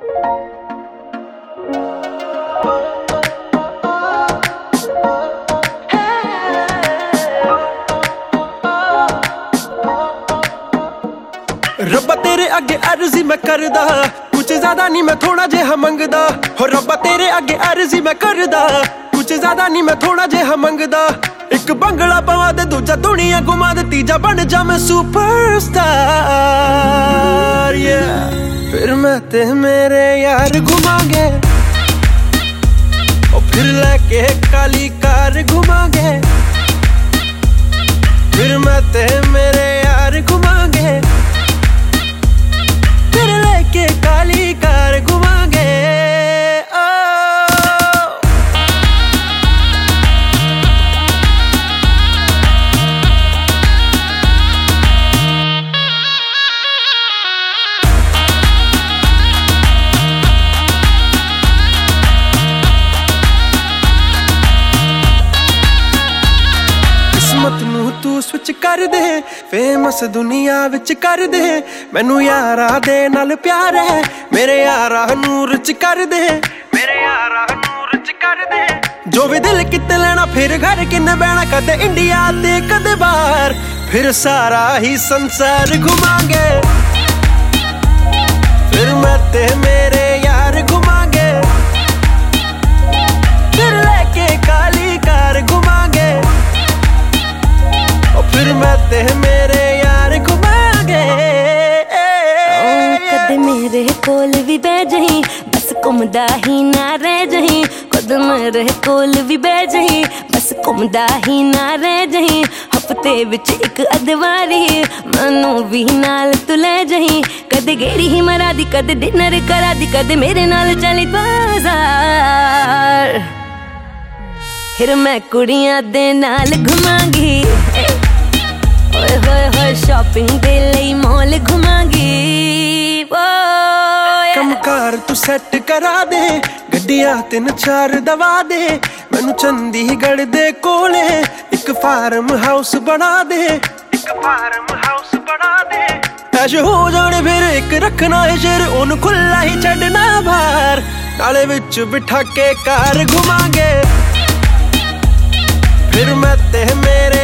रब्बा तेरे अगे अर्जी मैं करदा, कुछ ज्यादा नहीं मैं थोड़ा जेहा मंगदा। हो रब्बा तेरे अगे अर्जी मैं करदा, कुछ ज्यादा नहीं मैं थोड़ा जेहा मंगदा। एक बंगला पवा दे, दूजा दुनिया घुमा दे, तीजा बन जा मैं सुपरस्टार। फिर मैं ते मेरे यार घुमांगे, और फिर लेके काली कार घुमांगे। फिर मैं ते मेरे यार घुमांगे, फिर लेके काली कार घुमांगे। किस्मत नू तू स्विच कर दे, फेमस दुनिया विच कर दे। मैनू यारा दे नाल प्यार है, मेरे यारा नू रिच कर दे, मेरे यारा नू रिच कर दे। जो भी दिल किते लेना, फिर घर किन्ने बहना, कदे इंडिया ते कदे बाहर, फिर सारा ही संसार घुमांगे। फिर मैं ते मेरे यार घुमांगे, फिर लेके काली कार घुमांगे। फिर मैं ते मेरे यार घुमांगे। कद मेरे कोल भी बह जही, बस घुमदा ही ना रह जही। कद मेरे कोल भी बह जही, बस घुमदा ही ना रह जही। हफ्ते विच एक अदवारी, मैनू भी नाल तू ले जही। कदे गेड़ी ही मरा दी, कदे डिनर करा दी, कदे मेरे नाल चली बाजार। फिर मैं कुड़ियां दे नाल घुमांगी, होए होए होए शॉपिंग दे लई मॉल घुमांगी। कमकार तू सेट करा दे, गड्डियां 3-4 दवा दे। मैनू चंडीगढ़ दे कोले एक फार्म हाउस बना दे, एक फार्म हाउस बना दे। ऐश हो जाने फिर एक रखना है शेर, ओनू खुला ही छड़ना बाहर। नाले विच बिठा के कार घुमांगे, फिर मैं ते मेरे